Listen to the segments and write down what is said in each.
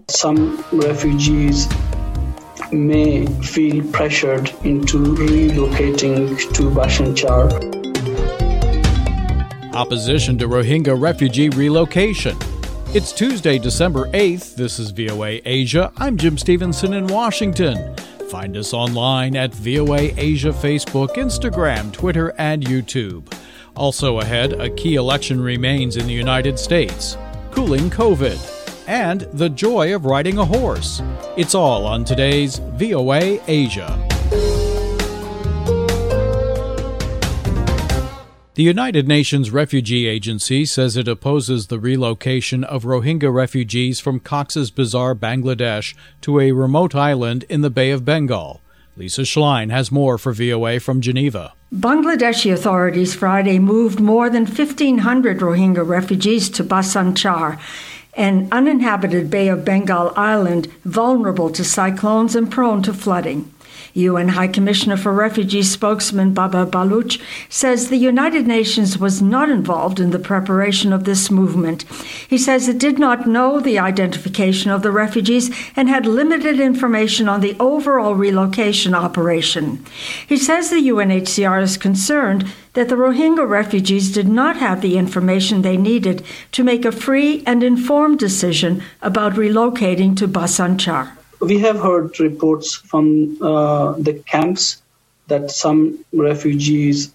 Some refugees may feel pressured into relocating to Bhasan Char. Opposition to Rohingya refugee relocation. It's Tuesday, December 8th. This is VOA Asia. I'm Jim Stevenson in Washington. Find us online at VOA Asia Facebook, Instagram, Twitter, and YouTube. Also ahead, a key election remains in the United States. Cooling COVID. And the joy of riding a horse. It's all on today's VOA Asia. The United Nations Refugee Agency says it opposes the relocation of Rohingya refugees from Cox's Bazar, Bangladesh, to a remote island in the Bay of Bengal. Lisa Schlein has more for VOA from Geneva. Bangladeshi authorities Friday moved more than 1,500 Rohingya refugees to Bhasan Char, an uninhabited Bay of Bengal island vulnerable to cyclones and prone to flooding. UN High Commissioner for Refugees spokesman Baba Baloch says the United Nations was not involved in the preparation of this movement. He says it did not know the identification of the refugees and had limited information on the overall relocation operation. He says the UNHCR is concerned that the Rohingya refugees did not have the information they needed to make a free and informed decision about relocating to Bhasan Char. We have heard reports from the camps that some refugees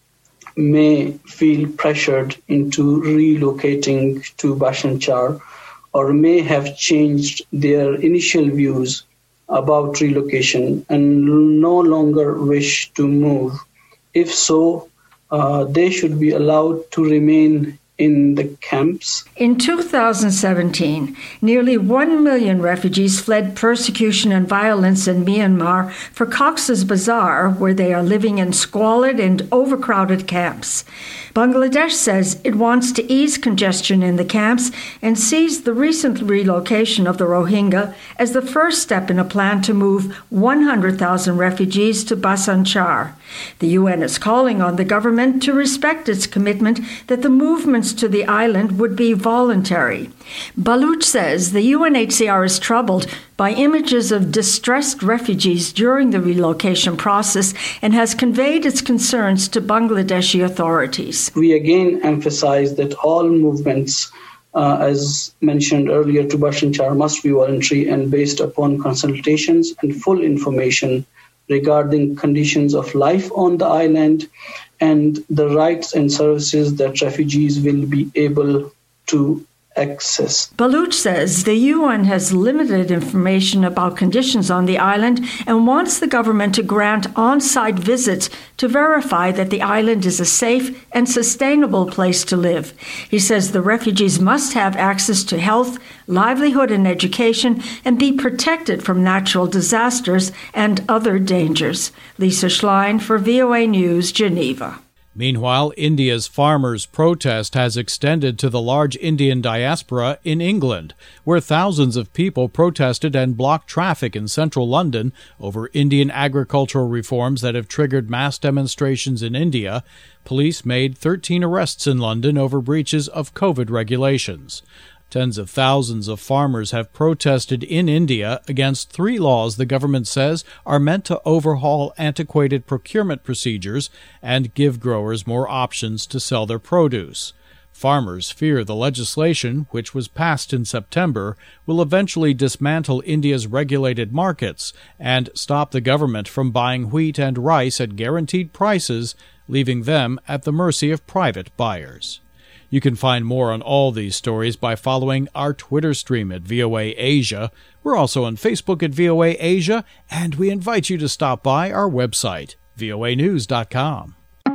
may feel pressured into relocating to Bhasan Char or may have changed their initial views about relocation and no longer wish to move. If so, they should be allowed to remain in the camps. In 2017, nearly 1 million refugees fled persecution and violence in Myanmar for Cox's Bazar, where they are living in squalid and overcrowded camps. Bangladesh says it wants to ease congestion in the camps and sees the recent relocation of the Rohingya as the first step in a plan to move 100,000 refugees to Bhasan Char. The UN is calling on the government to respect its commitment that the movements to the island would be voluntary. Baloch says the UNHCR is troubled by images of distressed refugees during the relocation process and has conveyed its concerns to Bangladeshi authorities. We again emphasize that all movements, as mentioned earlier, to Bhasan Char must be voluntary and based upon consultations and full information regarding conditions of life on the island and the rights and services that refugees will be able to access. Baloch says the UN has limited information about conditions on the island and wants the government to grant on-site visits to verify that the island is a safe and sustainable place to live. He says the refugees must have access to health, livelihood, and education and be protected from natural disasters and other dangers. Lisa Schlein for VOA News, Geneva. Meanwhile, India's farmers' protest has extended to the large Indian diaspora in England, where thousands of people protested and blocked traffic in central London over Indian agricultural reforms that have triggered mass demonstrations in India. Police made 13 arrests in London over breaches of COVID regulations. Tens of thousands of farmers have protested in India against 3 laws the government says are meant to overhaul antiquated procurement procedures and give growers more options to sell their produce. Farmers fear the legislation, which was passed in September, will eventually dismantle India's regulated markets and stop the government from buying wheat and rice at guaranteed prices, leaving them at the mercy of private buyers. You can find more on all these stories by following our Twitter stream at VOA Asia. We're also on Facebook at VOA Asia, and we invite you to stop by our website, voanews.com.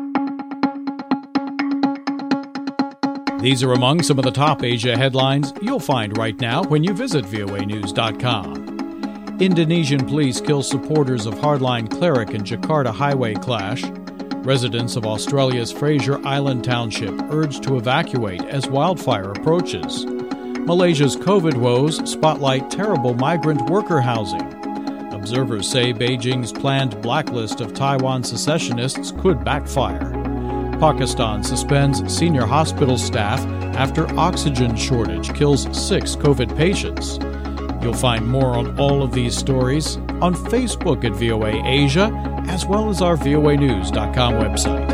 These are among some of the top Asia headlines you'll find right now when you visit voanews.com. Indonesian police kill supporters of hardline cleric in Jakarta highway clash. Residents of Australia's Fraser Island Township urged to evacuate as wildfire approaches. Malaysia's COVID woes spotlight terrible migrant worker housing. Observers say Beijing's planned blacklist of Taiwan secessionists could backfire. Pakistan suspends senior hospital staff after oxygen shortage kills 6 COVID patients. You'll find more on all of these stories on Facebook at VOA Asia, as well as our voanews.com website.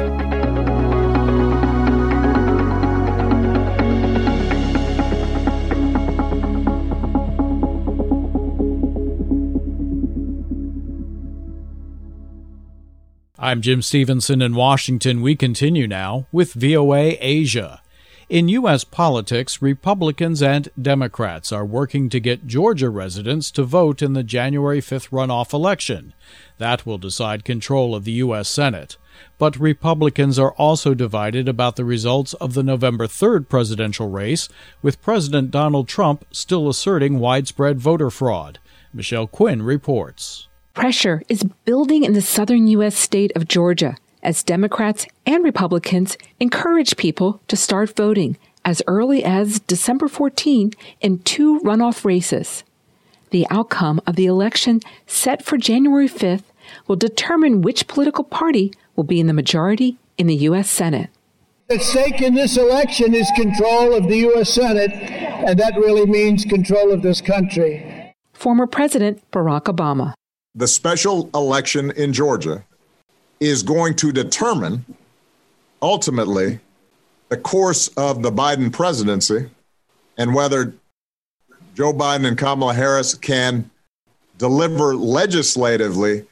I'm Jim Stevenson in Washington. We continue now with VOA Asia. In U.S. politics, Republicans and Democrats are working to get Georgia residents to vote in the January 5th runoff election. That will decide control of the U.S. Senate. But Republicans are also divided about the results of the November 3rd presidential race, with President Donald Trump still asserting widespread voter fraud. Michelle Quinn reports. Pressure is building in the southern U.S. state of Georgia as Democrats and Republicans encourage people to start voting as early as December 14 in two runoff races. The outcome of the election set for January 5th will determine which political party will be in the majority in the U.S. Senate. At stake in this election is control of the U.S. Senate, and that really means control of this country. Former President Barack Obama. The special election in Georgia is going to determine, ultimately, the course of the Biden presidency and whether Joe Biden and Kamala Harris can deliver legislatively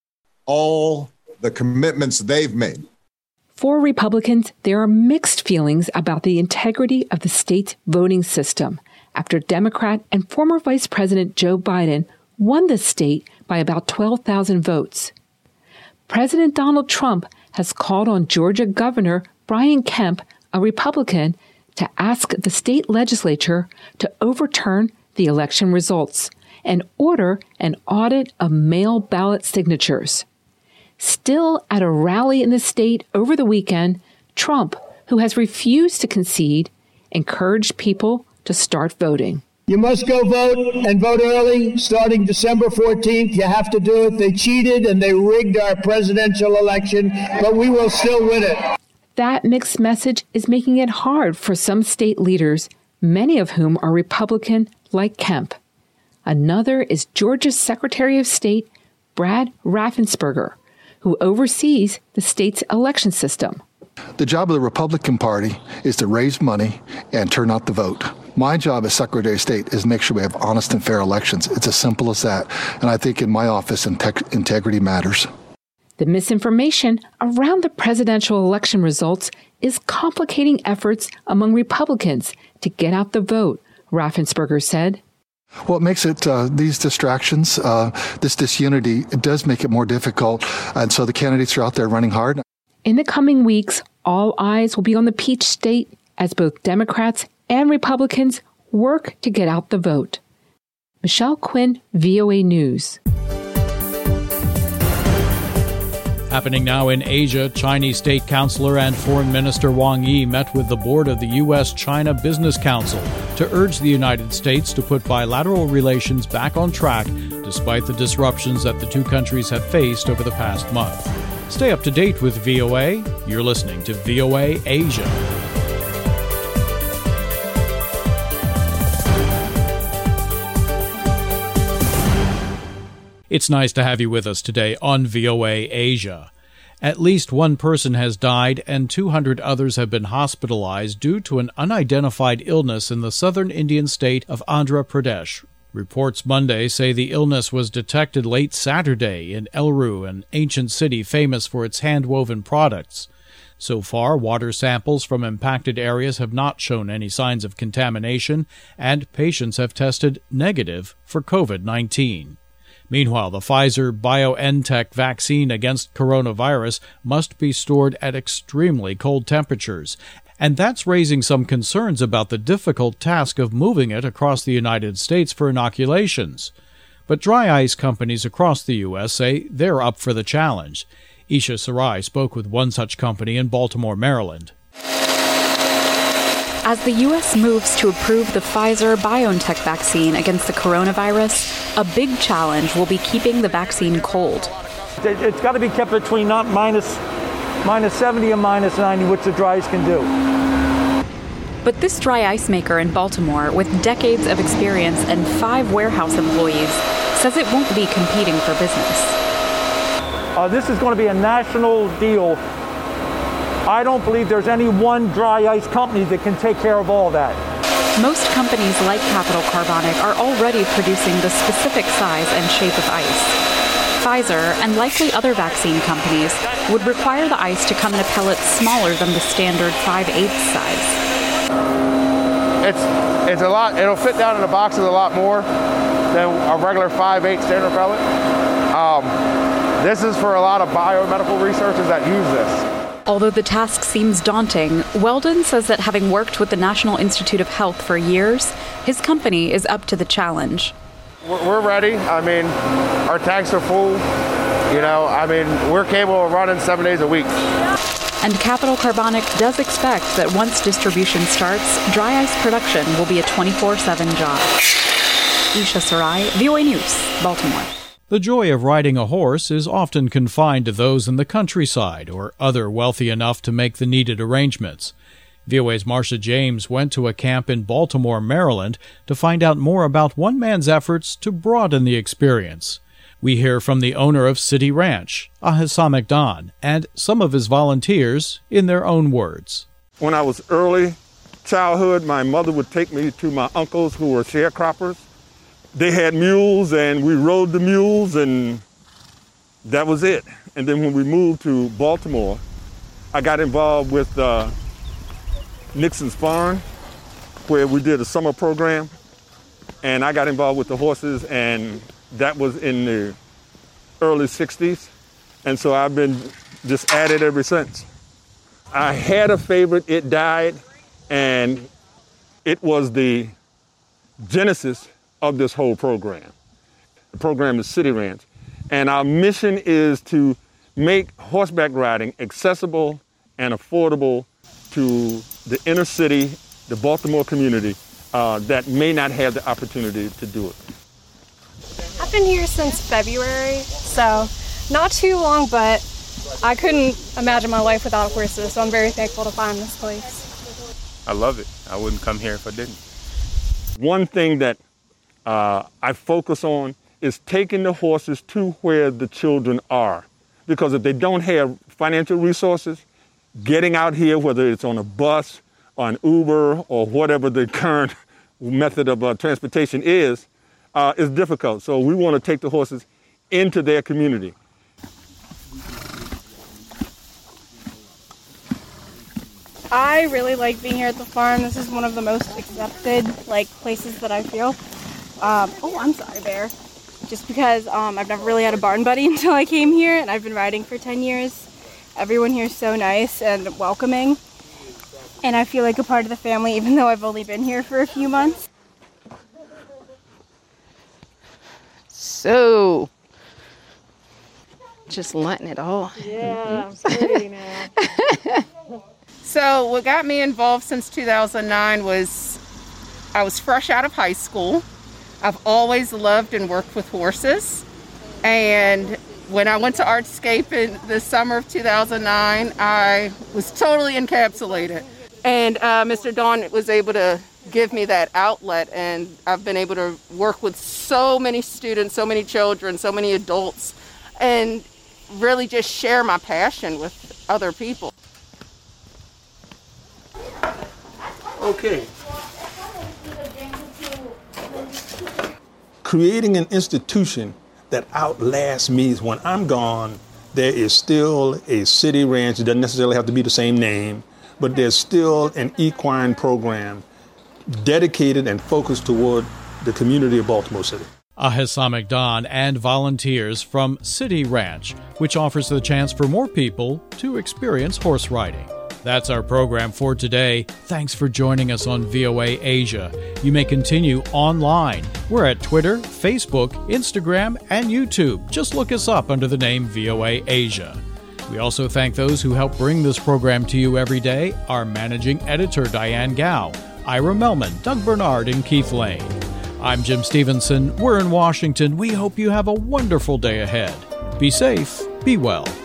all the commitments they've made. For Republicans, there are mixed feelings about the integrity of the state's voting system after Democrat and former Vice President Joe Biden won the state by about 12,000 votes. President Donald Trump has called on Georgia Governor Brian Kemp, a Republican, to ask the state legislature to overturn the election results and order an audit of mail ballot signatures. Still at a rally in the state over the weekend, Trump, who has refused to concede, encouraged people to start voting. You must go vote and vote early starting December 14th. You have to do it. They cheated and they rigged our presidential election, but we will still win it. That mixed message is making it hard for some state leaders, many of whom are Republican, like Kemp. Another is Georgia's Secretary of State, Brad Raffensperger, who oversees the state's election system. The job of the Republican Party is to raise money and turn out the vote. My job as Secretary of State is to make sure we have honest and fair elections. It's as simple as that. And I think in my office, integrity matters. The misinformation around the presidential election results is complicating efforts among Republicans to get out the vote, Raffensperger said. Well, it makes it, these distractions, this disunity, it does make it more difficult. And so the candidates are out there running hard. In the coming weeks, all eyes will be on the Peach State as both Democrats and Republicans work to get out the vote. Michelle Quinn, VOA News. Happening now in Asia, Chinese State Councilor and Foreign Minister Wang Yi met with the board of the U.S.-China Business Council to urge the United States to put bilateral relations back on track despite the disruptions that the two countries have faced over the past month. Stay up to date with VOA. You're listening to VOA Asia. It's nice to have you with us today on VOA Asia. At least one person has died and 200 others have been hospitalized due to an unidentified illness in the southern Indian state of Andhra Pradesh. Reports Monday say the illness was detected late Saturday in Eluru, an ancient city famous for its hand-woven products. So far, water samples from impacted areas have not shown any signs of contamination, and patients have tested negative for COVID-19. Meanwhile, the Pfizer-BioNTech vaccine against coronavirus must be stored at extremely cold temperatures, and that's raising some concerns about the difficult task of moving it across the United States for inoculations. But dry ice companies across the U.S. say they're up for the challenge. Isha Sarai spoke with one such company in Baltimore, Maryland. As the U.S. moves to approve the Pfizer-BioNTech vaccine against the coronavirus, a big challenge will be keeping the vaccine cold. It's got to be kept between minus 70 and minus 90, which the dry ice can do. But this dry ice maker in Baltimore, with decades of experience and 5 warehouse employees, says it won't be competing for business. This is going to be a national deal. I don't believe there's any one dry ice company that can take care of all that. Most companies like Capital Carbonic are already producing the specific size and shape of ice. Pfizer, and likely other vaccine companies, would require the ice to come in a pellet smaller than the standard 5/8 size. It's a lot. It'll fit down in the boxes a lot more than a regular 5/8 standard pellet. This is for a lot of biomedical researchers that use this. Although the task seems daunting, Weldon says that having worked with the National Institute of Health for years, his company is up to the challenge. We're ready. I mean, our tanks are full. We're capable of running 7 days a week. And Capital Carbonic does expect that once distribution starts, dry ice production will be a 24/7 job. Isha Sarai, VOA News, Baltimore. The joy of riding a horse is often confined to those in the countryside or other wealthy enough to make the needed arrangements. VOA's Marcia James went to a camp in Baltimore, Maryland, to find out more about one man's efforts to broaden the experience. We hear from the owner of City Ranch, Ahissa McDon, and some of his volunteers in their own words. When I was early childhood, my mother would take me to my uncles who were sharecroppers. They had mules, and we rode the mules, and that was it. And then when we moved to Baltimore, I got involved with Nixon's Farm, where we did a summer program, and I got involved with the horses, and that was in the early 60s, and so I've been just at it ever since. I had a favorite, it died, and it was the genesis of this whole program. The program is City Ranch, and our mission is to make horseback riding accessible and affordable to the inner city, the Baltimore community that may not have the opportunity to do it. I've been here since February, so not too long, but I couldn't imagine my life without horses, so I'm very thankful to find this place. I love it. I wouldn't come here if I didn't. One thing that I focus on is taking the horses to where the children are, because if they don't have financial resources, getting out here, whether it's on a bus or an Uber or whatever the current method of transportation is difficult. So we want to take the horses into their community. I really like being here at the farm. This is one of the most accepted places that I feel. I'm sorry, Bear. Just because I've never really had a barn buddy until I came here, and I've been riding for 10 years. Everyone here is so nice and welcoming, and I feel like a part of the family, even though I've only been here for a few months. So, just letting it all. Yeah, I'm pretty now. So, what got me involved since 2009 was I was fresh out of high school. I've always loved and worked with horses, and when I went to Artscape in the summer of 2009, I was totally encapsulated. And Mr. Don was able to give me that outlet, and I've been able to work with so many students, so many children, so many adults, and really just share my passion with other people. Okay. Creating an institution that outlasts me is when I'm gone, there is still a City Ranch. It doesn't necessarily have to be the same name, but there's still an equine program dedicated and focused toward the community of Baltimore City. Ahissa McDon and volunteers from City Ranch, which offers the chance for more people to experience horse riding. That's our program for today. Thanks for joining us on VOA Asia. You may continue online. We're at Twitter, Facebook, Instagram, and YouTube. Just look us up under the name VOA Asia. We also thank those who help bring this program to you every day, our managing editor, Diane Gao, Ira Melman, Doug Bernard, and Keith Lane. I'm Jim Stevenson. We're in Washington. We hope you have a wonderful day ahead. Be safe, be well.